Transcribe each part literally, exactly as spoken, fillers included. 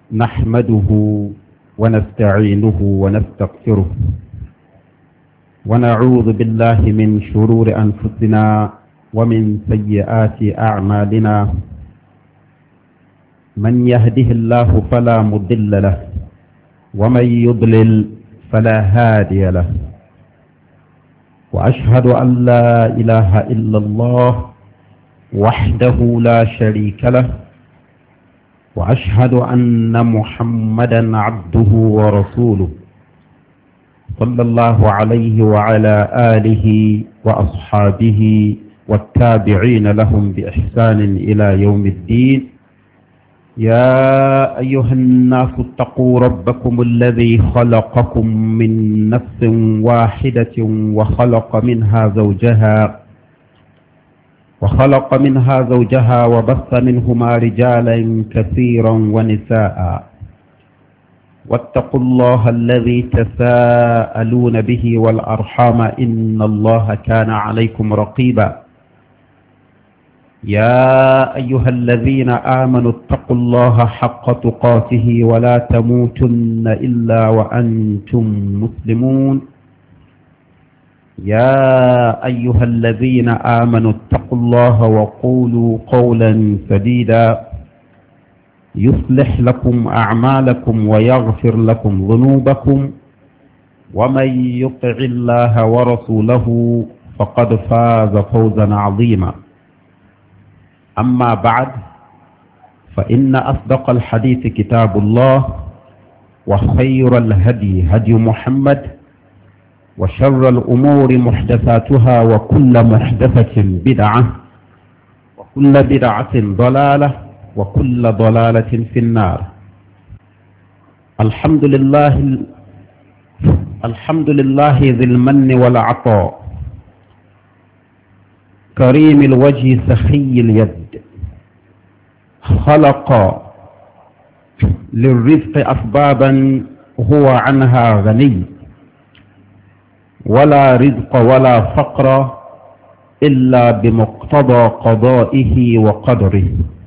نحمده ونستعينه ونستغفره ونعوذ بالله من شرور أنفسنا ومن سيئات أعمالنا. من يهده الله فلا مضل له ومن يضلل فلا هادي له، وأشهد أن لا إله إلا الله وحده لا شريك له، وأشهد أن محمدا عبده ورسوله صلى الله عليه وعلى آله وأصحابه والتابعين لهم بإحسان إلى يوم الدين. يا أيها الناس اتقوا ربكم الذي خلقكم من نفس واحدة وخلق منها زوجها وخلق منها زوجها وبث منهما رجالا كثيرا ونساء، واتقوا الله الذي تساءلون به والأرحام إن الله كان عليكم رقيبا. يا أيها الذين آمنوا اتقوا الله حق تقاته ولا تموتن إلا وأنتم مسلمون. يا أيها الذين آمنوا اتقوا الله وقولوا قولا سديدا يصلح لكم أعمالكم ويغفر لكم ذنوبكم، ومن يطع الله ورسوله فقد فاز فوزا عظيما. أما بعد، فإن أصدق الحديث كتاب الله، وخير الهدي هدي محمد، وشر الأمور محدثاتها، وكل محدثة بدعة، وكل بدعة ضلالة، وكل ضلالة في النار. الحمد لله الحمد لله ذي المن والعطاء، كريم الوجه سخي اليد، خلق للرزق أسبابا هو عنها غني، ولا رزق ولا فقر إلا بمقتضى قضائه وقدره.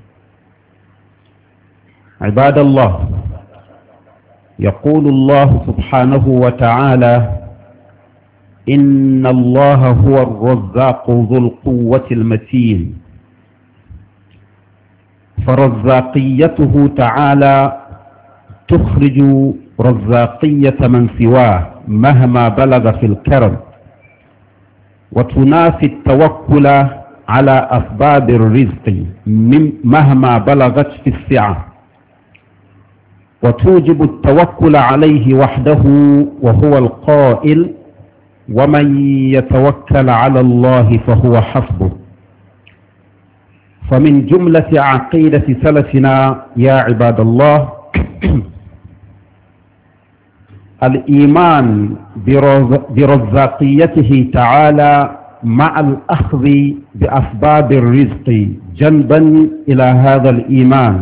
عباد الله، يقول الله سبحانه وتعالى: إن الله هو الرزاق ذو القوة المتين. فرزاقيته تعالى تخرج رزاقية من سواه مهما بلغ في الكرم، وتنافي التوكل على أسباب الرزق مهما بلغت في السعة، وتوجب التوكل عليه وحده، وهو القائل: ومن يتوكل على الله فهو حسبه. فمن جملة عقيدة سلفنا يا عباد الله الإيمان برزاقيته تعالى مع الأخذ بأسباب الرزق جنبا إلى هذا الإيمان،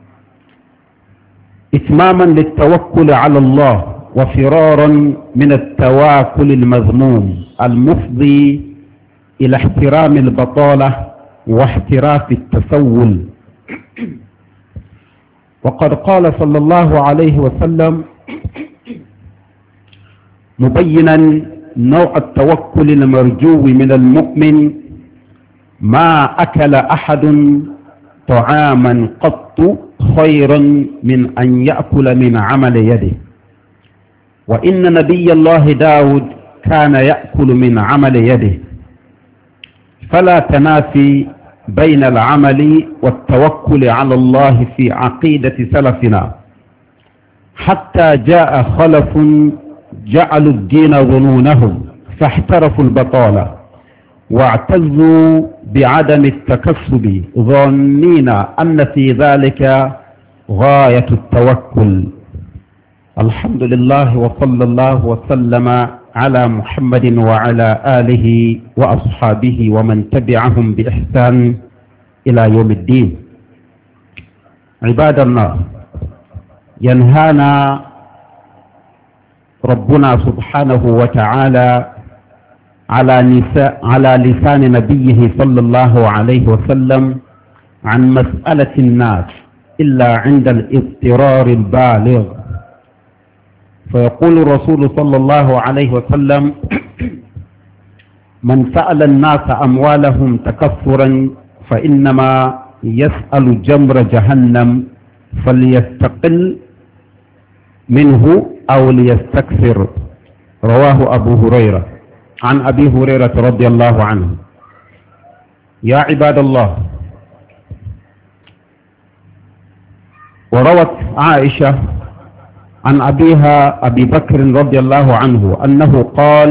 إتماما للتوكل على الله، وفرارا من التواكل المذموم المفضي إلى احترام البطالة واحتراف التسول. وقد قال صلى الله عليه وسلم مبينا نوع التوكل المرجو من المؤمن: ما أكل أحد طعاما قط خيرا من أن يأكل من عمل يده. وإن نبي الله داود كان يأكل من عمل يده. فلا تنافي بين العمل والتوكل على الله في عقيدة سلفنا، حتى جاء خلف جعلوا الدين ظنونهم فاحترفوا البطالة، واعتزوا بعدم التكسب ظانين أن في ذلك غاية التوكل. الحمد لله، وصلى الله وسلم على محمد وعلى آله وأصحابه ومن تبعهم بإحسان إلى يوم الدين. عباد الله، ينهانا ربنا سبحانه وتعالى على, على لسان نبيه صلى الله عليه وسلم عن مسألة الناس إلا عند الاضطرار البالغ. فيقول الرسول صلى الله عليه وسلم من سأل الناس أموالهم تكثرا فإنما يسأل جمر جهنم فليستقل منه أو ليستكثر. رواه أبو هريرة. عن أبي هريرة رضي الله عنه. يا عباد الله، وروت عائشة عن أبيها أبي بكر رضي الله عنه أنه قال،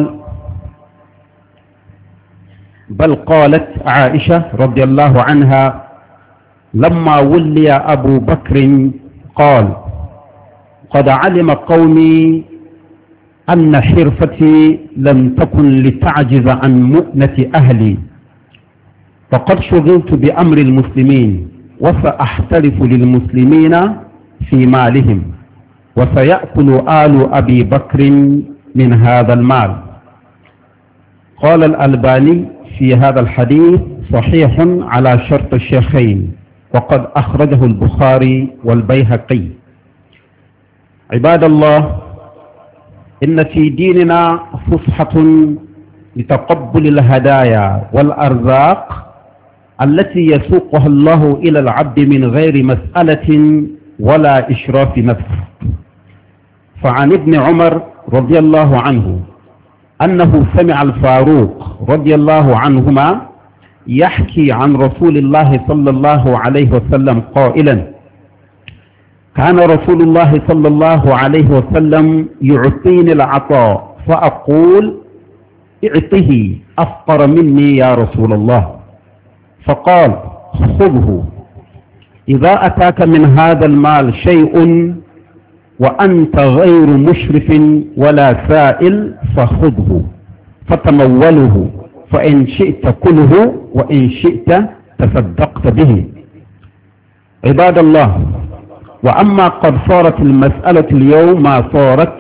بل قالت عائشة رضي الله عنها لما ولي أبو بكر قال قد علم قومي أن حرفتي لم تكن لتعجز عن مؤنة أهلي، فقد شغلت بأمر المسلمين وسأحترف للمسلمين في مالهم، وسيأكل آل أبي بكر من هذا المال. قال الألباني في هذا الحديث صحيح على شرط الشيخين، وقد أخرجه البخاري والبيهقي. عباد الله، إن في ديننا فسحة لتقبل الهدايا والأرزاق التي يسوقها الله إلى العبد من غير مسألة ولا إشراف نفس. فعن ابن عمر رضي الله عنه أنه سمع الفاروق رضي الله عنهما يحكي عن رسول الله صلى الله عليه وسلم قائلا: كان رسول الله صلى الله عليه وسلم يعطيني العطاء فأقول اعطه أفقر مني يا رسول الله، فقال خذه، إذا أتاك من هذا المال شيء وأنت غير مشرف ولا سائل فخذه فتموله، فإن شئت كله وإن شئت تصدقت به. عباد الله، وأما قد صارت المسألة اليوم ما صارت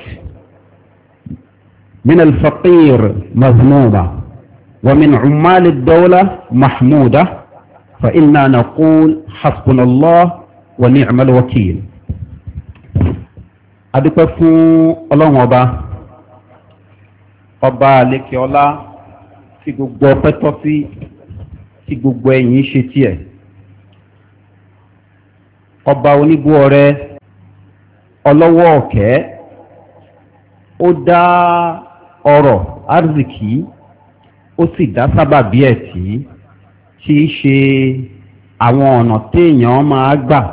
من الفقير مذمومة ومن عمال الدولة محمودة، فإنا نقول حسبنا الله ونعم الوكيل. adúpẹ́ fún ọlọ́run ọba ọba àlékè ọlá tí gbogbo ọpẹ́ tọ́ sí, tí gbogbo ẹ̀yìn ṣe tiẹ̀, ọba onígbó ọrẹ, ọlọ́wọ́ ọ̀kẹ́. Ó dá ọrọ̀ arzikì, ó sì dá sábàbí ẹ̀ tí tí í ṣe àwọn ọ̀nà téèyàn máa gbà,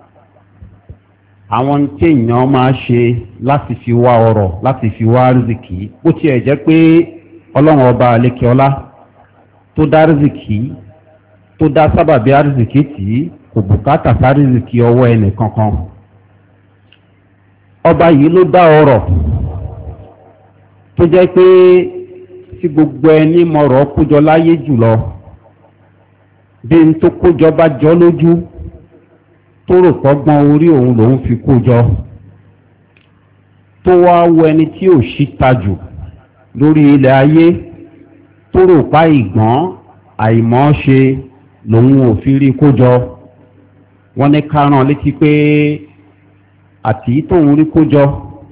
àwọn téèyàn máa ṣe láti fi wá ọrọ̀, láti fi wá arzikì. Bó tiẹ̀ jẹ́ pé ọlọ́run ọba àlékè ọlá tó dá arzikì, tó dá sábàbí arzikì tí kò bùkátà sárízikì ọwọ́ ẹnì kankan. Ọba yìí ló dá ọrọ̀ tó jẹ́ pé tí gbogbo ẹni mọ̀rọ̀ kójọ láyé jùlọ, bí n tó kójọ bá jọ lójú tó rò pọ́gbọ́n orí òun lòun fi kójọ, tó wá wo ẹni tí ò síta jù lórí ilẹ̀ ayé tó rò pa ìgbọ́n àìmọ́ ṣe lòun ò fi rí kójọ. Wọ́n ní kárán létí pé àtìyí tóun rí kójọ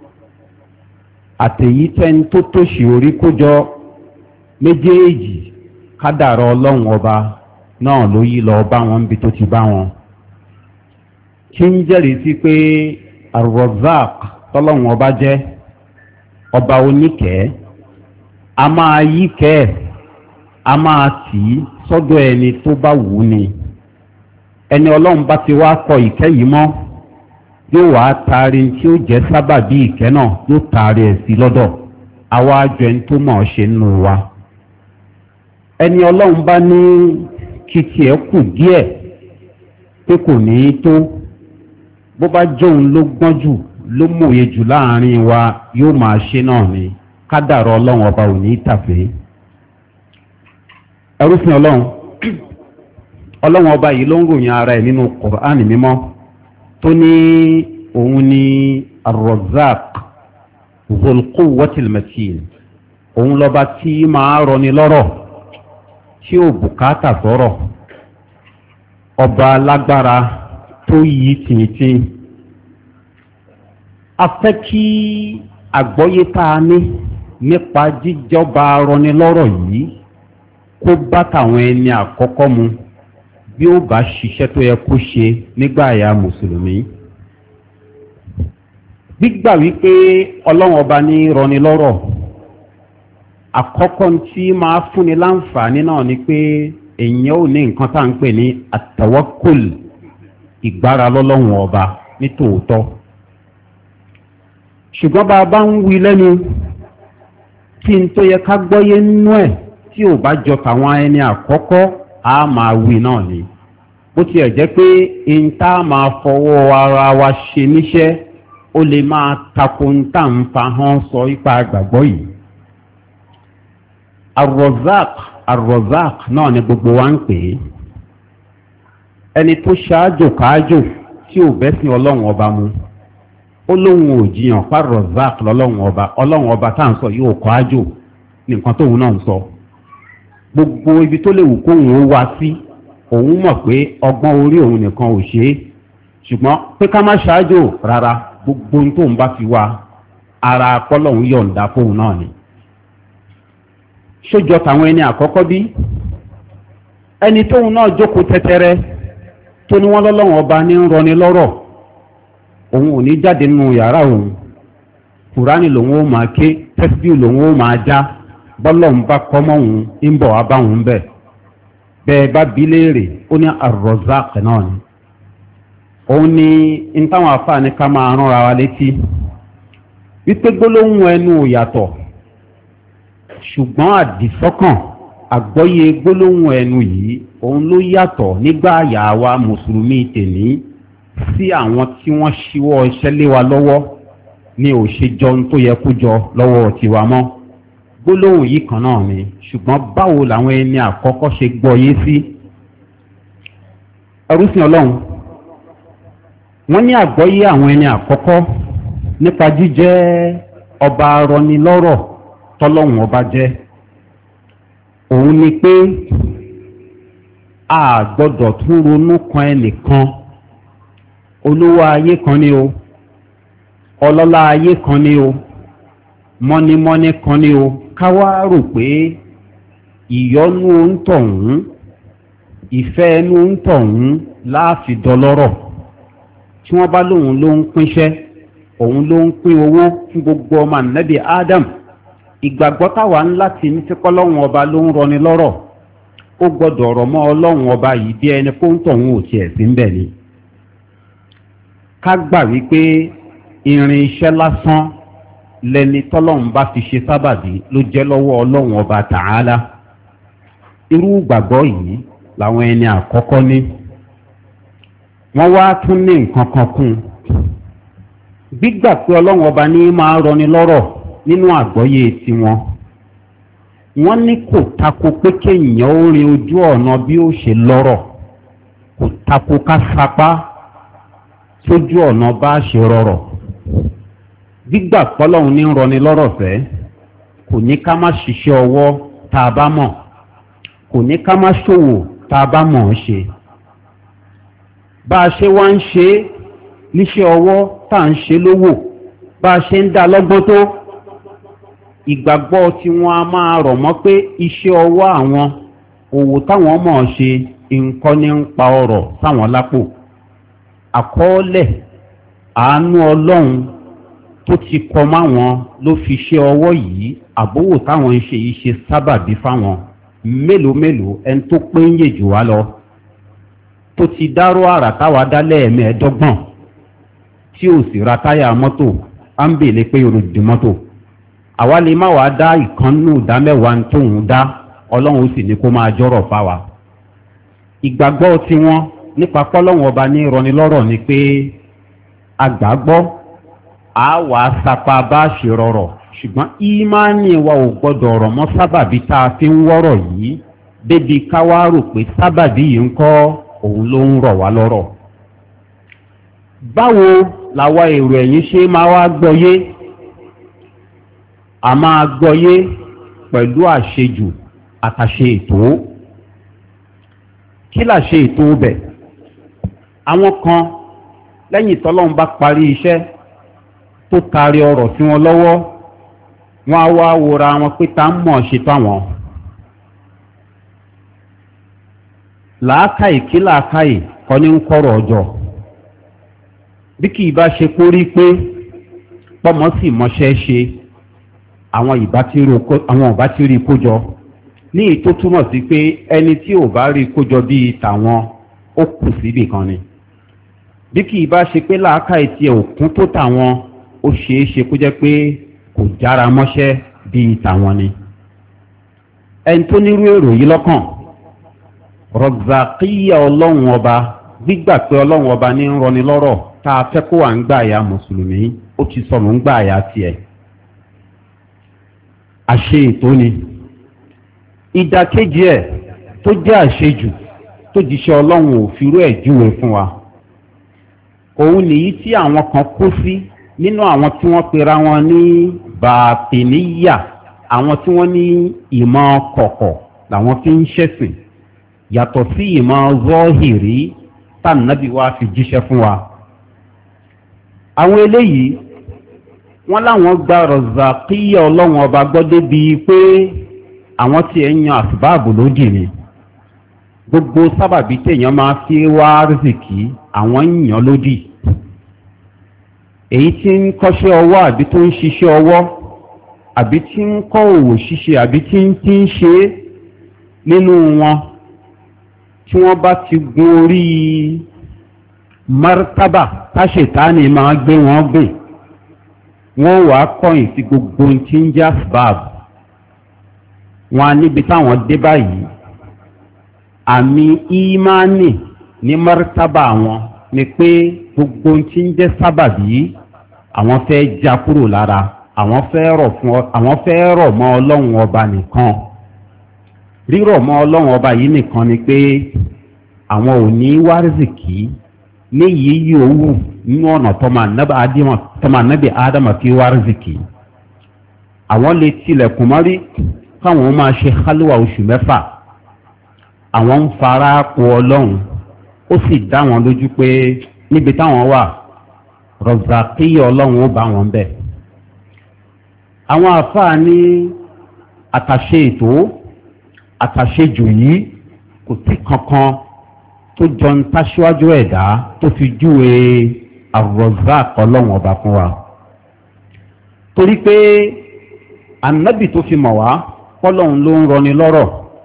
àtèyí tẹ́ni tó tòṣì orí kójọ, méjèèjì kádàrá ọlọ́run ọba náà ló yí lọ bá wọn bí tó ti bá wọn. Kí ń jẹ́rìí sí pé Ar-Razzaq tọ́lọ́run ọba jẹ́ ọba oníkẹ́, a máa yí kẹ́ ẹ̀, a máa tì í sọ́dọ̀ ẹni tó bá wù ú ni. Ẹni ọlọ́run bá ti wá kọ ìkẹ́ yìí mọ́, yóò wá taari tí ó jẹ́ sábàbí ìkẹ́ náà, yóò taari ẹ̀ sí lọ́dọ̀. Àwa àjọ ẹni tó mọ̀ ọ́ ṣe nínú wa. Ẹni ọlọ́run bá ní kí tiẹ̀ kù díẹ̀ pé kò ní í tó, bó bá jóun ló gbọ́n jù ló mòye jù láàrin wa, yóò máa ṣe náà ni. Kádàrá ọlọ́run ọba ò ní í tàfé. Ẹrúfin ọlọ́run, ọlọ́run ọba yìí ló ń ròyìn ara ẹ̀ nínú Kùránì mímọ́ tó ní òun ní Ar-Razzaq Dhul Quwwatil Matin. Òun lọ́ba tí máa rọni lọ́rọ̀ tí ó bùkátà sọ̀rọ̀, ọba lágbára tó yí tìǹtìǹ. A fẹ́ kí àgbọ́yé tá a ní nípa jíjọba arọnilọ́rọ̀ yìí kó bá tàwọn ẹni àkọ́kọ́ mu bí ó bá ṣiṣẹ́ tó yẹ kó ṣe nígbà àyà mùsùlùmí. Gbígbà wípé ọlọ́run ọba ní rọnilọ́rọ̀, àkọ́kọ́ tí máa fúnni láǹfààní náà ni pé èèyàn ò ní nǹkan tá à ń pè ní àtàwákùl, ìgbára lọ́lọ́run ọba ní tòótọ́. Ṣùgbọ́n bá a bá ń wí lẹ́nu kí n tó yẹ ká gbọ́yé nínú ẹ̀ tí ò bá jọ tàwọn ẹni àkọ́kọ́ a máa wí náà ni. Bó tiẹ̀ jẹ́ pé n tá máa fọwọ́ ara wa ṣe níṣẹ́ ó lè máa tako n tá ń fa hàn sọ ipa àgbàgbọ́ yìí. Ar-Razzaq Ar-Razzaq náà ni gbogbo wa ń pè é. Ẹni tó ṣáájò káájò tí ò bẹ́sìn ọlọ́run ọba mu ó lóhun ò jiyàn pa Razzaq lọ́lọ́run ọba, ọlọ́run ọba tá à ń sọ yóò kọ́ ájò ní nǹkan tóun náà ń sọ. Gbogbo ibi tó lè wù kóhun ó wá sí òun mọ̀ pé ọgbọ́n orí òun nìkan ò ṣe é, ṣùgbọ́n pé ká má ṣáájò rárá, gbogbo ohun tóun bá fi wá ara pọ́lọ́hun yọ̀ǹda fóun náà ni. Ṣójọ tàwọn ẹni àkọ́kọ́ bí ẹni tóun náà jókòó tẹ́tẹ́rẹ́ tó ní wọ́n lọ́lọ́run ọba ní ń rọni lọ́rọ̀, òun ò ní jáde nínú yàrá òun, Kùránì lòun ó máa ké, tẹ́síbíù lòun ó máa já, bọ́lọ̀ ń bá kọ́mọ́ òun ń bọ̀ wá báwọn bẹ̀. Bẹ́ẹ̀ bá bí léèrè ó ní Ar-Razzaq náà ni. Òun ni ń táwọn àfáàní ká máa ránra wa létí wípé gbólóhùn ẹnu ò yàtọ̀, ṣùgbọ́n àdìsọ́kàn àgbọ́yé gbólóhùn ẹnu yìí òun ló yàtọ̀ nígbà àyà wa mùsùlùmí tèní sí àwọn tí wọ́n ṣíwọ́ iṣẹ́ lé wa lọ́wọ́ ní ò ṣe jọ tó yẹ kó jọ lọ́wọ́ tiwa mọ́. Gbólóhùn yìí kan náà ni, ṣùgbọ́n báwo làwọn ẹni àkọ́kọ́ ṣe gbọ́yé sí. Ẹrúsìn ọlọ́run wọ́n ní àgbọ́yé àwọn ẹni àkọ́kọ́ nípa jíjẹ́ ọba arọnilọ́rọ̀ tọ́lọ́run ọba jẹ́ òun ni pé a gbọ́dọ̀ tún ronú kan ẹnìkan, olówó ayé kan ni o, ọlọ́lá ayé kan ni o, mọ́nímọ́ní kan ni o, ká wá rò pé ìyọ́nú òǹtọ̀hún, ìfẹ́ ẹnu òǹtọ̀hún láàfi dọlọ́rọ̀. Tí wọ́n bá lóun ló ń pínṣẹ́, òun ló ń pín owó fún gbogbo ọmọ ànábì Adam, ìgbàgbọ́ táwa ń láti ní tí kọ́lọ́hún ọba ló ń rọni lọ́rọ̀, ó gbọ́dọ̀ ọ̀rọ̀ mọ́ ọlọ́run ọba yìí bí ẹni kó ń tọ̀hún ò tiẹ̀ sí ń bẹ̀ ni. Ká gbà wípé irin iṣẹ́ lásán lẹni tọ́lọ́run bá fi ṣe sábàbí ló jẹ́ lọ́wọ́ ọlọ́run ọba Ta'ala. Irú ìgbàgbọ́ yìí làwọn ẹni àkọ́kọ́ ní. Wọ́n wá tún ní nǹkan kan kún. Gbígbà pé ọlọ́run ọba ní máa rọni lọ́rọ̀ nínú àgbọ́yé tiwọn, wọ́n ní kò tako pé kéèyàn ó rin ojú ọ̀nà bí ó ṣe lọ́rọ̀, kò tako ká sapá sójú ọ̀nà bá ṣe rọrọ̀. Gbígbà pọ́lọ́hun ní rọni lọ́rọ̀ fẹ́ kò ní ká má ṣiṣẹ́ ọwọ́ tá a bá mọ̀, kò ní ká má ṣòwò tá a bá mọ̀ ọ́ ṣe. Bá a ṣe wá ń ṣe níṣẹ́ ọwọ́ tá à ń ṣe lówó, bá a ṣe ń dá lọ́gbọ́n tó, ìgbàgbọ́ tí wọ́n a máa rọ̀ mọ́ pé iṣẹ́ ọwọ́ àwọn, òwò táwọn mọ̀ ọ́ ṣe nǹkan ní ń pa ọrọ̀ sáwọn lápò. Àkọọ́lẹ̀ àánú ọlọ́run tó ti kọ máwọn ló fi ṣe ọwọ́ yìí, àbówò táwọn ń ṣe yìí ṣe sábàbí fáwọn. Mélòó mélòó ẹni tó pé ń yè jù wá lọ, tó ti dárò àrà táwa dálẹ̀ ẹ̀mẹ́ẹ̀dọ́gbọ̀n tí ò sì ra táyà mọ́tò á ń bèèrè pé olùdí mọ́tò. Àwa lè má wàá dá ìkànnù ìdámẹ́wàá tóun dá, ọlọ́run ó sì ní kó máa jọ́rọ̀ fáwa. Ìgbàgbọ́ tiwọn nípa pọ́lọ́wọ́n ọba ní ìrọnilọ́rọ̀ ni pé àgbàgbọ́ a wà sapa bá ṣe rọrọ̀, ṣùgbọ́n ìmánì wa ò gbọ́dọ̀ ọ̀rọ̀ mọ́ sábàbí tá a fi ń wọ́rọ̀ yìí débi ká wá rò pé sábàbí yìí ń kọ́ òun ló ń rọ̀ wá lọ́rọ̀. Báwo làwa èrò ẹ̀yìn ṣe máa wá gbọ́yé? A máa gbọ́yé pẹ̀lú àṣejù àtàṣe ètò. Kí làṣe ètò bẹ̀? Àwọn kan lẹ́yìn tọ́lọ́run bá parí iṣẹ́ tó taari ọ̀rọ̀ sí wọn lọ́wọ́ wọ́n á wá wòra wọn pé ta ń mọ̀ ṣe táwọn làákàyè kí làákàyè kọ́ ní ń kọ́rọ̀ ọjọ́ bí kì í bá ṣe kórí pé pọ́mọ́ sì mọṣẹ́ ṣe àwọn ìbá tí rí kójọ ní ìtó túmọ̀ sí pé ẹni tí ò bá rí kójọ bíi tàwọn ó kù síbì kan ni bí kì í bá ṣe pé làákàyè tí ẹ̀ òkun tó tàwọn ó ṣeé ṣe kó jẹ́ pé kò jára mọ́ṣẹ́ bíi tàwọn ni ẹni tó nírú èrò yìí lọ́kàn rọ̀gbàkíyà ọlọ́run ọba gbígbà pé ọlọ́run ọba ní ń rọni lọ́rọ̀ tá a fẹ́ kó wà ń gbà àyà mùsùlùmí ó ti sọnù ń gbà àyà tiẹ̀ àṣe ètò ni ìdàkejì ẹ̀ tó jẹ́ àṣejù tó jíṣẹ́ ọlọ́run ò firú ẹ̀ júwe fún wa òun nìyí tí àwọn kan kó sí nínú àwọn tí wọ́n pera wọn ní bàtìníyà àwọn tí wọ́n ní ìmọ̀ kọ̀kọ̀ làwọn fi ń ṣẹ̀sìn yàtọ̀ sí ìmọ̀ zọ́hìrí tànàbí wa fi jíṣẹ́ fún wa àwọn eléyìí wọ́n láwọn gba rọ̀zàkíyà ọlọ́run ọba gbọ́dé bíi pé àwọn tí ẹ̀ ń yan àsìbáàbò lódì ni gbogbo sábàbí téèyàn máa fi wá rìsìkì àwọn ń yàn lódì èyí tí ń kọ́ṣẹ́ ọwọ́ àbí tó ń ṣiṣẹ́ ọwọ́ àbí tí ń kọ́ òwò ṣíṣe àbí tí ń tí ń ṣe nínú wọn tí wọ́n bá ti gun orí martaba táṣetánì máa gbé wọn gbé wọ́n wà kọ́yìn sí gbogbo tí ń já sbab wọn a níbi táwọn dé báyìí àmì ìmánì ní martaba wọn ni pé gbogbo tí ń jẹ́ sábàbí àwọn fẹ́ já kúrò lára àwọn fẹ́ rọ̀ fún àwọn fẹ́ rọ̀ mọ́ ọlọ́run ọba nìkan rírọ̀ mọ́ ọlọ́run ọba yìí nìkan ni pé àwọn ò ní wárìsìkì ní yíyí owó nínú ọ̀nà tọ́mà nábì ádámà fi wárìsìkì àwọn lè tilẹ̀kùn mọ́rí káwọn máa ṣe hálùwà oṣù mẹ́fà àwọn ń fara kó ọlọ́run ó sì dá wọn lójú pé níbi táwọn wà rọ̀zàkíyà ọlọ́run ó bá wọn bẹ̀ àwọn àfáà ní àtàṣe ètò àtàṣejù yìí kò sí kankan tó jọ ń táṣíwájú ẹ̀dá tó fi júwe àrọ̀zák ọlọ́run ọba fún wa torí pé ànábì tó fi mọ̀ wá kọ́lọ́run ló ń rọni lọ́rọ̀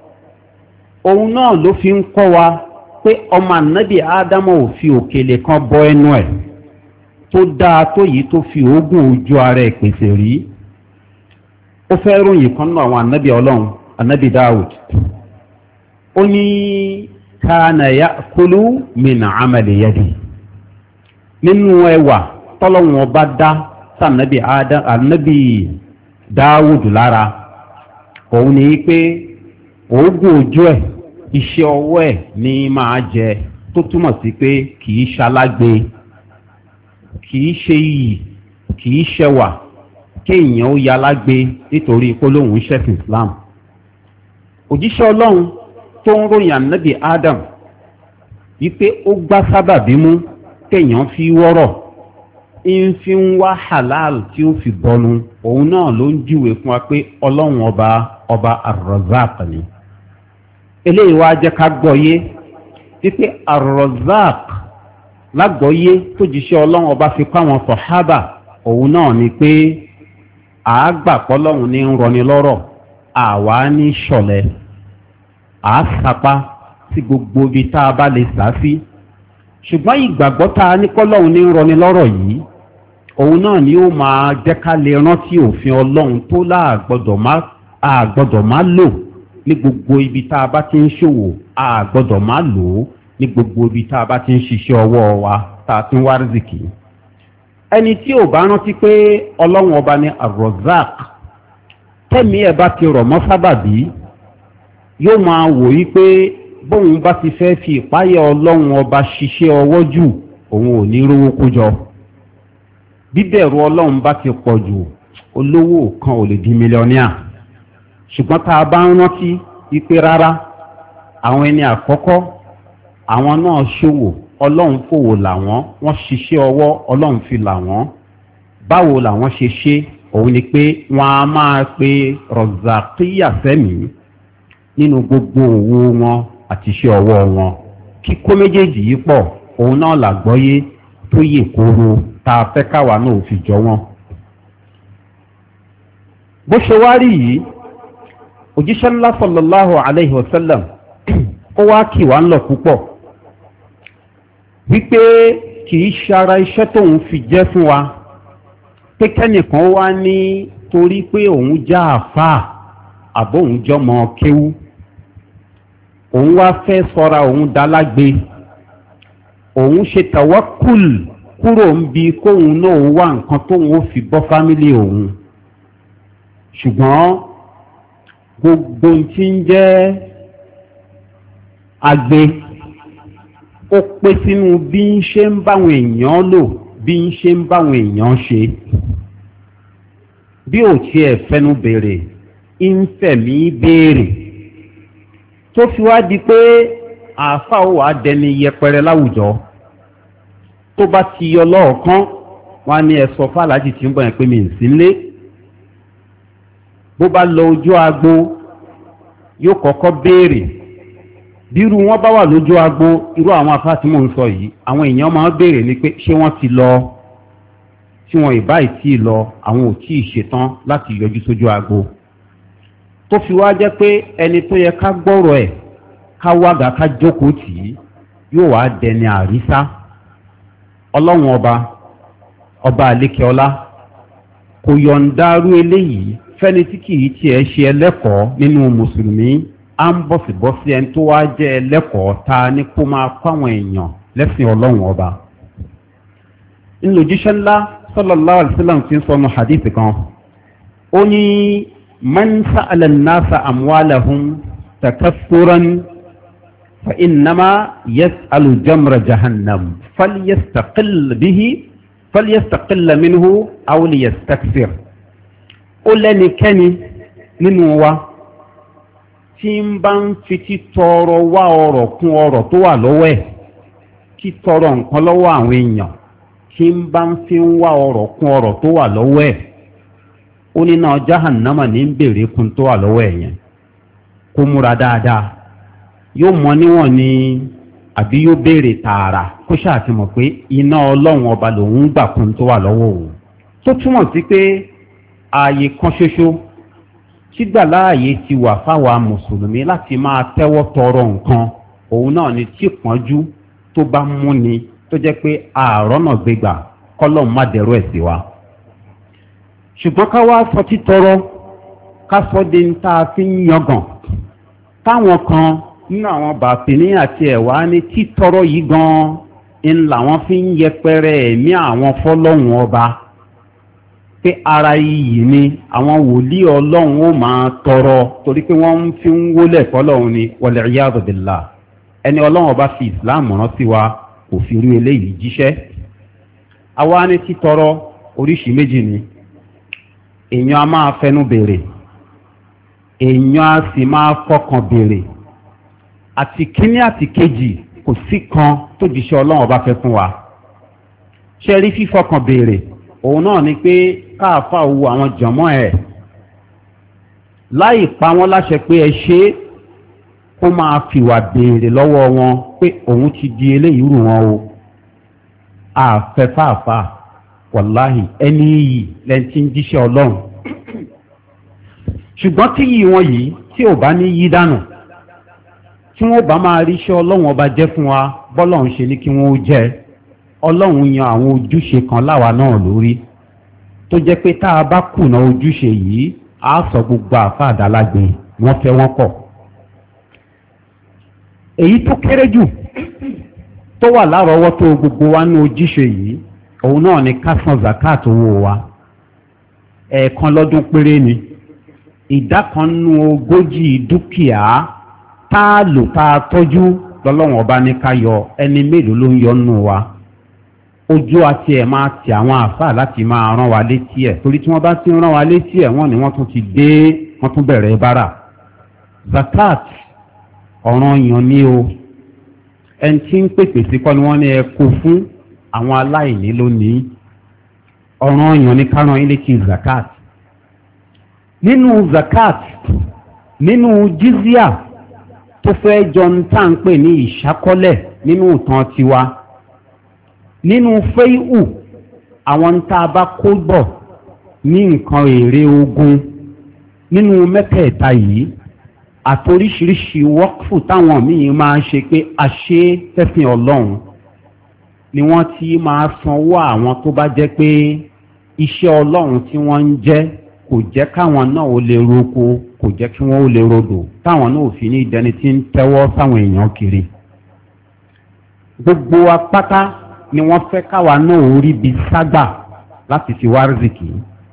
òun náà ló fi ń kọ́ wa pé ọmọ ànábì ádámọ̀ ò fi òkèlè kan bọ́ ẹnu ẹ̀ tó dáa tó yìí tó fi oògùn ojú ara ẹ̀ pèsè rí ó fẹ́ ròyìn kan náà àwọn ànábì ọlọ́run ànábì dáwùd ó ní kánà yá kúlú mìnà àmàlè yẹ́dì nínú ẹwà tọ́lọ́run ọba dá sànábì ànábì dáwùd lára òun ní pé oògùn ojú ẹ̀ iṣẹ́ ọwọ́ ẹ̀ ní máa jẹ tó túmọ̀ sí pé kìí ṣalágbe kìí ṣe iyì kìí ṣẹwà kéèyàn ó yalágbe nítorí polóhùn ṣẹ̀sìn islam òjíṣẹ́ ọlọ́run tó ń ròyìn ànábì adam wípé ó gbá sábàbí mú kéèyàn fi wọ́rọ̀ ń fi ń wá halal tí ó fi bọnu òun náà ló ń júwe fún wa pé ọlọ́run ọba ọba arrozak ni eléyìí wá jẹ́ ká gbọ́yé wípé arrozak lágbọ́yé tó jíṣẹ́ ọlọ́run ọba fi kọ́ àwọn sọ̀hábà òun náà ni pé àágbàpọ̀ lọ́run ní ń rọni lọ́rọ̀ àwa ní ṣọ̀lẹ̀ àásapá sí gbogbo ibi tá a bá lè sá sí ṣùgbọ́n ìgbàgbọ́ tá a ní kọ́lọ́run ní ń rọni lọ́rọ̀ yìí òun náà ni ó máa jẹ́ ká lè rántí òfin ọlọ́run tó láàgbọ́dọ̀ má lò ní gbogbo ibi tá a bá ti ń ṣòwò àgbọ́dọ̀ má lò ó ní gbogbo ibi tá a bá ti ń ṣiṣẹ́ ọwọ́ wa tá a ti ń wá rìzìkì ẹni tí ò bá rántí pé ọlọ́run ọba ní arrozak tẹ́mi ẹ̀ bá ti rọ̀ mọ́ sábàbí yóò máa wò yí pé bóun bá ti fẹ́ fi ìpáyà ọlọ́run ọba ṣiṣẹ́ ọwọ́ jù òun ò ní rówó kójọ bíbẹ̀rù ọlọ́run bá ti pọ̀ jù olówó kan ò lè di mílíọ̀nìà ṣùgbọ́n tá a bá ń rántí wípé rárá àwọn ẹni àkọ́kọ́ àwọn náà ṣòwò ọlọ́run fòwò làwọn wọ́n ṣiṣẹ́ ọwọ́ ọlọ́run fi làwọn báwo làwọn ṣe ṣe òun ni pé wọ́n á máa pe rọ̀zàkíyà sẹ́mi nínú gbogbo òwò wọn àti iṣẹ́ ọwọ́ wọn kíkó méjèèjì yìí pọ̀ òun náà làgbọ́yé tó yè kóró tá a fẹ́ káwa náà fi jọ wọn. bó ṣe wá rí yìí òjíṣẹ́ ńlá sallallahu alayhi wa sallam ó wá kì wá ń lọ púpọ̀ wípé kì í ṣara iṣẹ́ tóun fi jẹ́ fún wa pé kẹ́nìkan wá ní torí pé òun já àfáà àbó òun jọmọ kéwú òun wá fẹ́ sọ́ra òun dalágbe òun ṣe tàwákùl kúrò ń bi kóun náà wá nǹkan tóun ó fi bọ́ fámílì òun ṣùgbọ́n gbogbo tí ń jẹ́ agbe ó pé sínú bí ń ṣe ń báwọn èèyàn lò bí ń ṣe ń báwọn èèyàn ṣe bí ò tiẹ̀ fẹnu béèrè ń fẹ̀mí béèrè tó fi wá di pé àáfà ó wàá dẹni yẹpẹrẹ láwùjọ tó bá ti yọ lọ́ọ̀kan wọn á ní ẹ sọ fàlájì tí ń bọ̀ yẹn pé mi ì sí nlé bó bá lọ ojú agbo yóò kọ́kọ́ béèrè bírú wọn bá wà lójú agbo irú àwọn afá tí mò ń sọ yìí àwọn èèyàn máa ń béèrè ni pé ṣé wọ́n ti lọ tí wọn ìbá ìtì lọ àwọn ò tí ì ṣetán láti yọjú sójú agbo tó fi wá jẹ́ pé ẹni tó yẹ ká gbọ́rọ̀ ẹ̀ ká wága ká jókòó tì í yóò wá dẹni àrísá ọlọ́run ọba ọba àlékèọlá kò yọ̀ǹdarú eléyìí fẹ́ni tí kì í tiẹ̀ ṣe ẹlẹ́kọ̀ọ́ nínú mùsùlùmí à ń bọ̀sibọ́sí ẹni tó wá jẹ́ ẹlẹ́kọ̀ọ́ ta ní kó máa fáwọn èèyàn lẹ́sìn ọlọ́run ọba ńlòjíṣẹ́ ńlá sallallahu alaihi wasallam ti ń sọnù hadith kan ó ní man sa'ala an-nasa amwalahum takassuran fa innama yas'alu jamra jahannam falyastaqil bihi falyastaqil minhu aw liyastakthir ó lẹ́nikẹ́ni nínú wa tí ń bá ń fi títọrọ wá ọrọ̀ kún ọrọ̀ tó wà lọ́wọ́ ẹ̀ títọrọ nǹkan lọ́wọ́ àwọn èèyàn tí ń bá ń fi ń wá ọrọ̀ kún ọrọ̀ tó wà lọ́wọ́ ẹ̀ ó ní náà jahannama ní ń bèèrè kún tó wà lọ́wọ́ ẹ̀ yẹn kó múra dáadáa yóò mọ níwọ̀n ni àbí yóò béèrè tààrà kó ṣáà ti mọ̀ pé iná ọlọ́run ọba lòun ń gbà kún tó wà lọ́wọ́ òun tó túmọ̀ sí pé ààyè kan ṣoṣo sígbà láàyè ti wà fáwa mùsùlùmí láti máa tẹ́wọ́ tọrọ nǹkan òun náà ni tí pọ́njú tó bá mú ni tó jẹ́ pé àárọ̀ náà gbégbà kọ́lọ́n má dẹ̀rọ ẹ̀ sí wa ṣùgbọ́n ká wá sọ títọrọ ká sọ di ń tá a fi ń yangàn táwọn kan nínú àwọn bàtìní àti ẹ̀wá ní títọrọ yìí gan-an ń làwọn fi ń yẹpẹrẹ ẹ̀mí àwọn fọlọ́hún ọba pé ara iyì ni àwọn wòlíì ọlọ́run ó máa tọrọ torí pé wọ́n fi ń wólẹ̀ fọlọ́hún ni wal iyadu billah ẹni ọlọ́run ọba fi ìsìláàmù rán sí wa kò fi rí eléyìí jíṣẹ́ àwa ní títọrọ oríṣìí méjì ni èèyàn a máa fẹnu béèrè èèyàn a sì máa fọkàn béèrè àti kíní àti kejì kò sí kan tó jíṣẹ́ ọlọ́run ọba fẹ́ fún wa ṣe rí fífọkàn béèrè òun náà ni pé káàfà wu àwọn jọmọ́ ẹ̀ láì pa wọ́n láṣẹ pé ẹ ṣe kó máa fìwà béèrè lọ́wọ́ wọn pé òun ti di eléyìí rù wọn o àfẹ́fàáfà wàláhì ẹni yìí lẹ́ni tí ń jíṣẹ́ ọlọ́run ṣùgbọ́n tí yìí wọn yìí tí ò bá ní yí dànù tí wọ́n bá máa ríṣẹ́ ọlọ́run ọba jẹ́ fún wa bọ́lọ́run ṣe ní kí wọ́n ó jẹ́ ọlọ́run yan àwọn ojúṣe kan láwa náà lórí tó jẹ́ pé tá a bá kùnà ojúṣe yìí á sọ gbogbo àfáàdálágbé wọ́n fẹ́ wọ́n kọ̀ èyí tó kéré jù tó wà lárọ̀ọ́wọ́tó gbogbo wa ní ojúṣe yìí òun náà ni ká san zakat owó wa ẹ̀ẹ̀kan lọ́dún péré ni ìdá kan nú ogójì dúkìá tá a lò tá a tọ́jú lọ́lọ́wọ́n ọba ní ká yọ ẹni mélòó ló ń yọ nù wa ojú àti ẹ̀ máa ti àwọn àfáà láti máa rán wa létí ẹ̀ torí tí wọ́n bá ti rán wa létí ẹ̀ wọ́n ni wọ́n tún ti dé wọ́n tún bẹ̀rẹ̀ bára zakat ọ̀ràn yàn ní o ẹni tí ń pèpè sí kọ́ ni wọ́n ní ẹ kó fún àwọn aláìní lónìí ọ̀ràn èèyàn ní kárán ilé kí zakat nínú zakat nínú jizya tó fẹ́ jọ ń tà ń pè ní ìṣákọ́lẹ̀ nínú ìtàn tiwa nínú fẹ́ìhù àwọn ń tá a bá kó bọ̀ ní nǹkan èrè ogun nínú mẹ́tẹ̀ẹ̀ta yìí àtoríṣiríṣi wọ́kfù táwọn míì máa ṣe pé àṣẹ tẹ́sìn ọlọ́run ni wọ́n ti máa sanwó àwọn tó bá jẹ́ pé iṣẹ́ ọlọ́run tí wọ́n ń jẹ́ kò jẹ́ káwọn náà ó lè roko kò jẹ́ kí wọ́n ó lè rodò táwọn náà ò fi ní ìdẹni tí ń tẹ́wọ́ sáwọn èèyàn kiri gbogbo apáta ni wọ́n fẹ́ káwa náà ó rí bí ságbà láti fi wá rìzìkì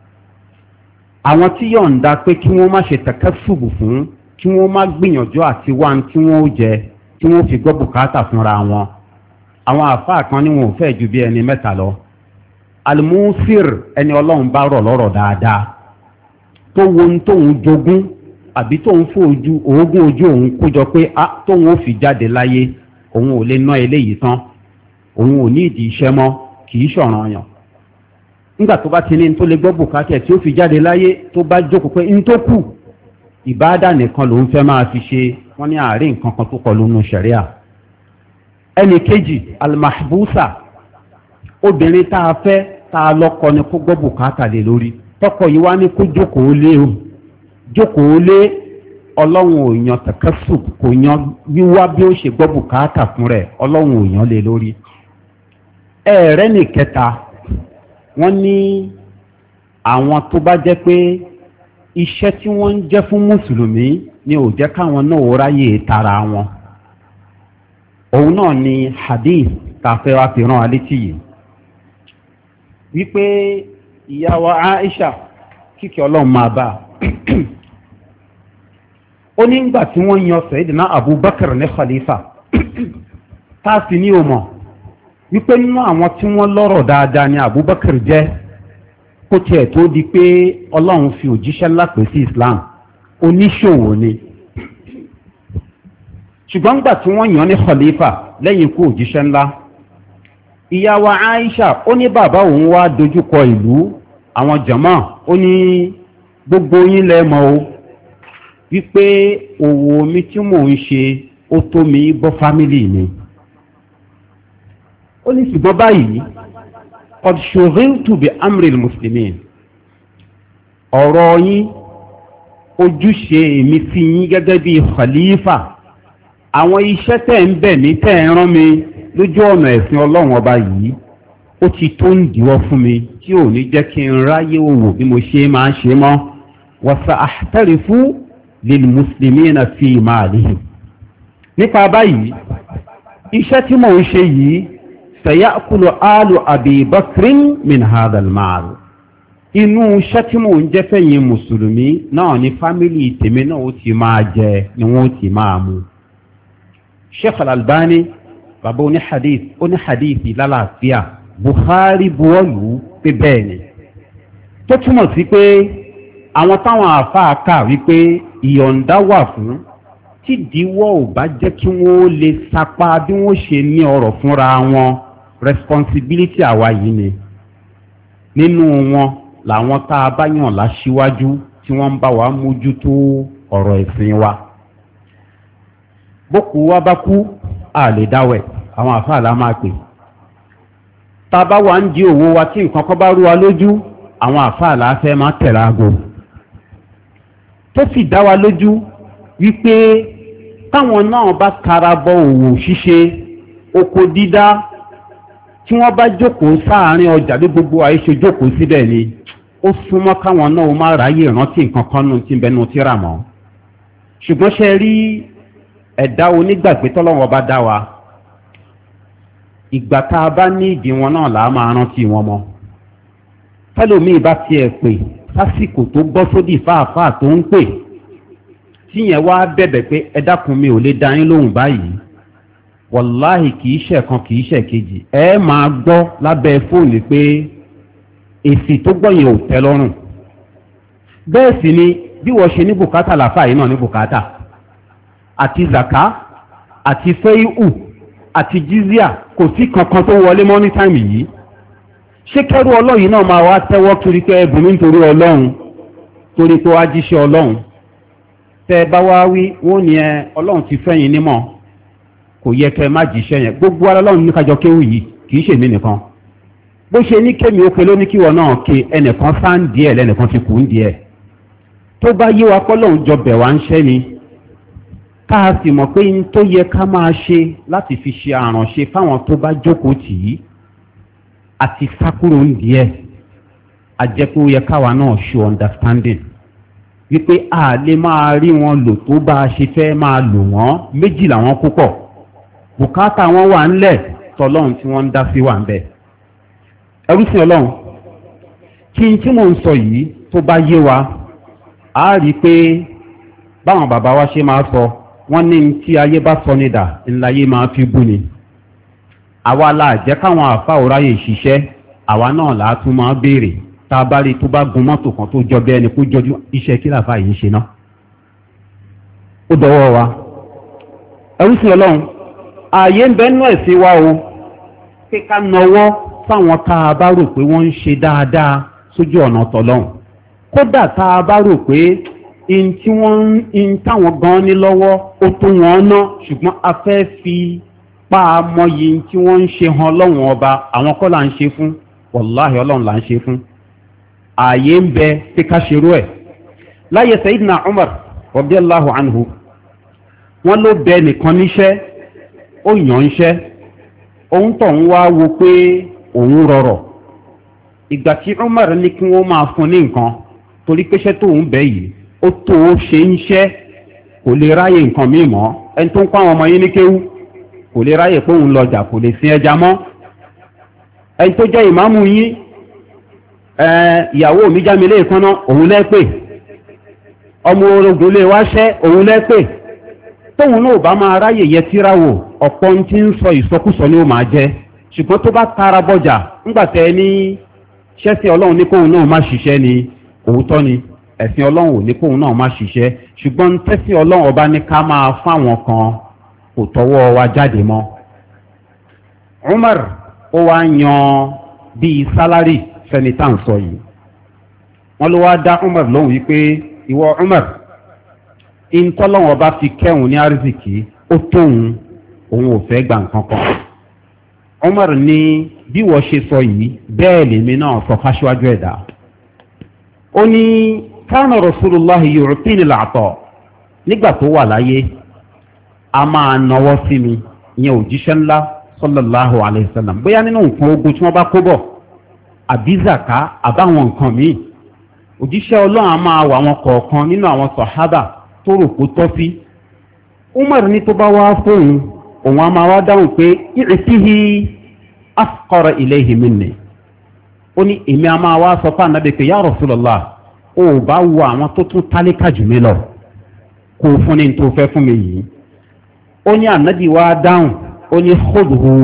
àwọn tí yọ̀ǹda pé kí wọ́n má ṣe tẹ̀kẹ́ ṣùbù fún kí wọ́n má gbìyànjú àti wá tí wọ́n ó jẹ tí wọ́n fi gbọ́ bùkátà fúnra wọn àwọn àfáà kan ní wọn ò fẹ́ ju bí ẹni mẹ́ta lọ almusir ẹni ọlọ́run bá rọ̀ lọ́rọ̀ dáadáa tó wo ń tóun jogún àbí tóun fojú oògùn ojú òun kójọ pé á tóun ó fi jáde láyé òun ò lè ná eléyìí tán òun ò ní ìdí iṣẹ́ mọ́ kì í ṣọ̀ràn yàn nígbà tó bá ti ní tó lè gbọ́ bùkátà tí ó fi jáde láyé tó bá jókòó pé ń tó kù ìbáadà nìkan lòun fẹ́ máa fi ṣe wọ́n ní àárín nǹkan kan tó kọ lónú sẹ̀ríà ẹnì kejì almahbusa obìnrin tá a fẹ́ tá a lọ́kọ ni kó gbọ́ bùkátà lé lórí tọkọ yìí wá ní kó jókòó lé o jókòó lé ọlọ́run ò yan tẹ̀kẹ́sù kò yan wíwá bí ó ṣe gbọ́ bùkátà fún rẹ̀ ọlọ́run ò yan lé lórí ẹ̀ẹ́rẹ́ nìkẹta wọ́n ní àwọn tó bá jẹ́ pé iṣẹ́ tí wọ́n ń jẹ́ fún mùsùlùmí ni ò jẹ́ káwọn náà ó ráyè tara wọn òun náà ni hadith tàfẹ́ wa fi rán wa létí yìí wípé ìyàwó Aisha kíkẹ́ ọlọ́run máa bá ó ní ìgbà tí wọ́n yan Sayyidina Abubakar ní khalifa táàsì ní òmọ̀ wípé nínú àwọn tí wọ́n lọ́rọ̀ dáadáa ni Abubakar jẹ́ kó tiẹ̀ tó di pé ọlọ́run fi òjíṣẹ́ ńlá pè sí Islam oníṣòwò ni ṣùgbọ́n gbà tí wọ́n yàn ní khalifa lẹ́yìn ikú òjíṣẹ́ ńlá ìyàwó Aisha ó ní bàbá òun wá dojúkọ ìlú àwọn jàmá ó ní gbogbo yín lẹ́mọ̀ o wípé òwò mi tí mò ń ṣe ó tó mi bọ́ fámílì mi ó ní ṣùgbọ́n báyìí qad shughiltu bi amri al-muslimin ọ̀rọ̀ yín ojúṣe èmi sí yín gẹ́gẹ́ bí khalifa àwọn iṣẹ́ tẹ́ ń bẹ̀ mí tẹ́ ń rán mi lójú ọ̀nà ẹ̀sìn ọlọ́run ọba yìí ó ti tó ń dìwọ́ fún mi tí ò ní jẹ́ kí n ráyé òwò bí mo ṣe máa ń ṣe mọ́ wa sa'ahtarifu lil muslimina fi maalihim nípa báyìí iṣẹ́ tí mò ń ṣe yìí sayakulu alu abi bakrin min hadha al-maal inú iṣẹ́ tí mò ń jẹ́ fẹ̀yìn mùsùlùmí náà ni fámílì tèmi náà ó ti máa jẹ ni wọ́n ti máa mu sheikh al-albani bàbá oní hadith oní hadith lálàáfíà bukhari buwọ́lù pé bẹ́ẹ̀ ni tó túmọ̀ sí pé àwọn táwọn àáfàá kà wípé ìyọ̀ǹda wà fún tí díwọ́ ò bá jẹ́ kí wọ́n lè sapá bí wọ́n ṣe ní ọ̀rọ̀ fúnra wọn responsibility àwa yìí ni nínú wọn làwọn tá a bá yàn láṣíwájú tí wọ́n ń bá wa mójútó ọ̀rọ̀ ẹ̀sìn wa bókù wa bá kú a lè dáwẹ̀ àwọn àfáà la máa pè tá a bá wà ń di òwò wa tí nǹkan kan bá rú wa lójú àwọn àfáà la fẹ́ máa tẹ̀ra aago tó sì dá wa lójú wípé táwọn náà bá karabọ òwò ṣíṣe oko dídá tí wọ́n bá jókòó sáàárín ọjà bí gbogbo àìṣe jókòó síbẹ̀ ni ó súnmọ́ káwọn náà ó má ráyè rántí nǹkan kan nù tí ń bẹnu tíra mọ́ ṣùgbọ́n ṣe rí ẹ̀dá onígbàgbé tọ́lọ́wọ́ bá dá wa ìgbà tá a bá ní ìdí wọn náà là á máa rántí wọn mọ́ tẹ́lòmíì bá tiẹ̀ pè lásìkò tó gbọ́ sódì fáàfáà tó ń pè tíyẹn wá bẹ̀bẹ̀ pé ẹ dákun mi ò lè dá yín lóhùn báyìí wàláhì kìí ṣẹ̀kan kìí ṣẹ̀kejì ẹ máa gbọ́ lábẹ́ fóònù pé èsì tó gbọ́yìn ò tẹ́ lọ́rùn bẹ́ẹ̀ sì ni bí wọ́n ṣe ní bùkátà làfáà yìí náà ní bùkátà àti zaka àti fẹ́ìhù àti jizya kò sí kankan tó wọlé mọ́ ní táìmì yìí ṣé kẹ́rù ọlọ́yìn náà máa wá tẹ́wọ́ kiri pé ẹbùn mi nítorí ọlọ́run torí pé wá jíṣẹ́ ọlọ́run tẹ́ bá wá wí wọ́n ní ẹ ọlọ́run ti fẹ́yìn nímọ̀ kò yẹ kẹ́ má jíṣẹ́ yẹn gbogbo ara ọlọ́run ní kájọ kéwù yìí kì í ṣèmi nìkan bó ṣe ní kémi ó pe ló ní kíwọ náà ké ẹnìkan sáà ń díẹ̀ lẹ́nìkan ti kù ń díẹ̀ tó bá yé wa kọ́lọ́run jọ bẹ̀ wá ń ṣẹ́ ni ká a sì mọ̀ pé n tó yẹ ká máa ṣe láti fi ṣe àrànṣe fáwọn tó bá jókòó tì í àti sákúrò ń díẹ̀ àjẹpọ̀ yẹ káwa náà show understanding wípé a lè máa rí wọn lò tó bá a ṣe fẹ́ máa lò wọ́n méjì làwọn púpọ̀ bùkátà wọn wà ńlẹ̀ tọlọ́run tí wọ́n ń dá sí wà ń bẹ̀. ẹrú sí ọlọ́run kí n tí mò ń sọ yìí tó bá yé wa a rí i pé báwọn bàbá wa ṣe máa sọ wọ́n ní tí ayé bá sọ nídà ńláyé máa fi bú ni àwa la jẹ́ káwọn àfa òráyè ṣiṣẹ́ àwa náà là á tún máa béèrè tá a bá rí tó bá gun mọ́tò kan tó jọ bẹ́ẹ̀ ni kó jọjú iṣẹ́ kí làfà yìí ṣe náà ó dọwọ́ wa ẹrú sí ọlọ́run ààyè ń bẹ́ẹ̀ nú ẹ̀sìn wa o pé ká nọwọ́ fáwọn tá a bá rò pé wọ́n ń ṣe dáadáa sójú ọ̀nà tọ̀lọ́hùn kódà tá a bá rò pé in tí wọ́n in táwọn gan ní lọ́wọ́ ó tó wọn ná ṣùgbọ́n a fẹ́ fi pa àmọye tí wọ́n ń ṣe hàn ọlọ́run ọba àwọn kọ́ là ń ṣe fún wàláhì ọlọ́run là ń ṣe fún ààyè ń bẹ pé ká ṣerú ẹ̀ láyé sayidina umar radiyallahu anhu wọ́n ló bẹ nìkan níṣẹ́ ó yàn ń ṣẹ́ òun tọ̀ ń wá wo pé òun rọrọ̀ ìgbà tí umar ní kí wọ́n máa fún ní nǹkan torí pé ṣẹ́ tóun bẹ yìí ó tó ó ṣe ń ṣẹ́ kò lè ráyè nǹkan míì mọ́ ẹni tó ń kọ́ àwọn ọmọ yín ní kéwú kò lè ráyè pé òun lọjà kò lè sin ẹja mọ́ ẹni tó jẹ́ ìmáàmù yín ìyàwó mi já mi lé ìkànnà òun lẹ́pẹ́ ọmọ orogun lè wáṣẹ́ òun lẹ́pẹ́ tóun náà bá máa ráyè yẹ tíráwò ọ̀pọ̀ ń tí ń sọ ìsọkúsọ ni ó máa jẹ́ ṣùgbọ́n tó bá tara bọ́jà ńgbàtẹ́ ní ṣẹ́sìn ọlọ́run ní kóun náà má ṣiṣẹ́ ni òótọ́ ni ẹ̀sìn ọlọ́run ò ní kóun náà má ṣiṣẹ́ ṣùgbọ́n tẹ́sìn ọlọ́run ọba ní ká máa fáwọn kan kò tọwọ́ wa jáde mọ́. umar ó wá yan bíi sálárì fẹni tá à ń sọ yìí wọ́n ló wá dá umar lóhùn wípé ìwọ umar ìntọ́lọ́wọ́n ọba fi kẹ́hùn ní arzikì ó tóun òun ò fẹ́ gbà nǹkan kan. umar ní bí wọ́n ṣe sọ yìí bẹ́ẹ̀ lèmi náà sọ fáṣíwájú ẹ̀dá. ó ní kánà rasulillah yorùbá làtọ̀ nígbà tó wà láyé a máa nawọ́ sí mi ìyẹn òjíṣẹ́ ńlá sallallahu alayhi wa sallam bóyá nínú nǹkan ogun tí wọ́n bá kó bọ̀ àbí zaka àbáwọn nǹkan míì òjíṣẹ́ ọlọ́run a máa wà wọn kọ̀ọ̀kan nínú àwọn sọ̀hábà tó rò kó tọ́ sí. umar ní tó bá wá fóun òun a máa wá dáhùn pé ìrètíhi afqara ilayhi minni ó ní èmi a máa wá sọ fún ànábì pé ya Rasulullah ó bá wo àwọn tó tún tálíkà jù mí lọ kó fún ní tó fẹ́ fún mi yìí. ó ní ànábì wá dáhùn ó ní khudhu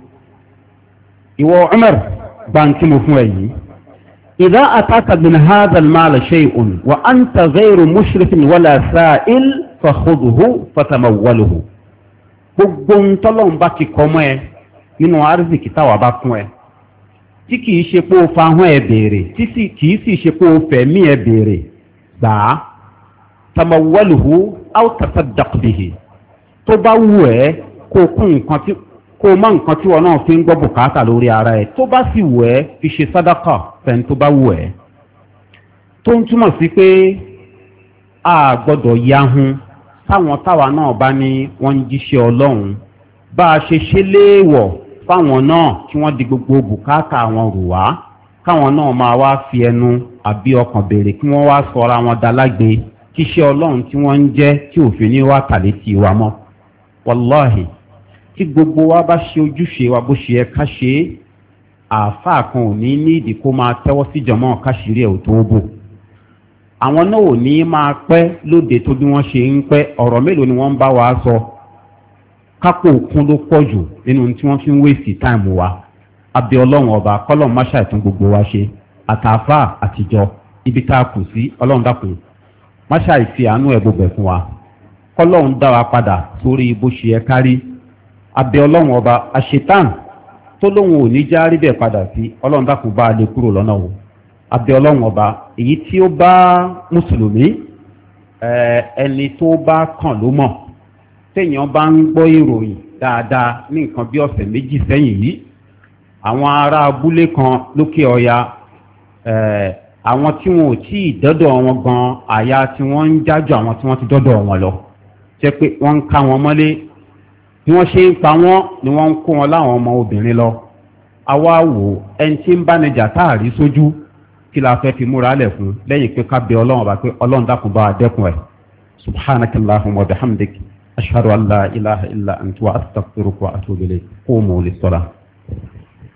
ìwọ umar báńkì mo fún ẹ yìí. إذا أتاك من هذا المال شيء وأنت غير مشرف ولا سائل فخذه فتموله gbogbo ntọ́lọ́n bá ti kọ́ mọ́ ẹ nínú arzikì táwa bá fún ẹ tí kìí ṣe pé o fahọ́n ẹ béèrè tí kìí sì ṣe pé o fẹ̀mí ẹ béèrè gbà á tamawaluhu aw tasaddaq bihi tó bá wù ẹ́ kó kún nǹkan tí kó má nǹkan tí wọn náà fi ń gbọ́ bùkátà lórí ara ẹ̀ tó bá sì wù ẹ́ fi ṣe sádàkà fẹ́ni tó bá wù ẹ́ tó ń túmọ̀ sí pé a gbọ́dọ̀ yahun táwọn táwa náà bá ní wọ́n ń jíṣẹ́ ọlọ́run bá a ṣe ṣe léèwọ̀ fáwọn náà tí wọ́n di gbogbo bùkátà wọn rù wá káwọn náà máa wá fi ẹnu àbí ọkàn béèrè kí wọ́n wá sọra wọn dalágbe kíṣẹ́ ọlọ́run tí wọ́n ń jẹ́ tí òfin ní wá tàlé ti wa mọ́ wàláhì tí gbogbo wa bá ṣe ojúṣe wa bó ṣe ẹ ká ṣe é àáfàá kan ò ní ní ìdí kó máa tẹ́wọ́ sí jọmọ́ káṣírí ẹ̀ ò tó bò àwọn náà ò ní máa pẹ́ lóde tó bí wọ́n ṣe ń pẹ́ ọ̀rọ̀ mélòó ni wọ́n ń bá wa sọ kápò òkun ló pọ̀ jù nínú tí wọ́n fi ń wéèsì táìmù wa abẹ́ ọlọ́run ọba kọ́lọ̀ máṣá ìtún gbogbo wa ṣe àtàáfàá àtijọ́ ibi tá a kù sí ọlọ́run dákun máṣá ìfi àánú ẹ̀ gbogbo ẹ̀ fún wa kọ́lọ́run dá wa padà sórí bó ṣe ẹ kárí abẹ́ ọlọ́run ọba àṣetán tó lóun ò ní já rí bẹ́ẹ̀ padà sí ọlọ́run dákun bá a lè kúrò lọ́nà wò abẹ́ ọlọ́run ọba èyí tí ó bá mùsùlùmí ẹni tó bá kàn ló mọ̀ téèyàn bá ń gbọ́ ìròyìn dáadáa ní nǹkan bí ọ̀sẹ̀ méjì sẹ́yìn yìí àwọn ará abúlé kan lókè ọya àwọn tí wọn ò tí ì dọ́dọ̀ wọn gan àyà tí wọ́n ń jájọ àwọn tí wọ́n ti dọ́dọ̀ wọn lọ jẹ́ pé wọ́n ń ká wọn mọ́lé bí wọ́n ṣe ń pa wọ́n ni wọ́n ń kó wọn láwọn ọmọ obìnrin lọ àwa wò ẹni tí ń bá nìjà táàrí sójú kí la fẹ́ fi múra lẹ̀ fún lẹ́yìn pé ká bẹ ọlọ́run bá pé ọlọ́run dákun bá dẹ́kun ẹ̀ subhanakallahumma wa bihamdik ashhadu an la ilaha illa anta wa astaghfiruka wa atubu ilayk qumu lis-salah.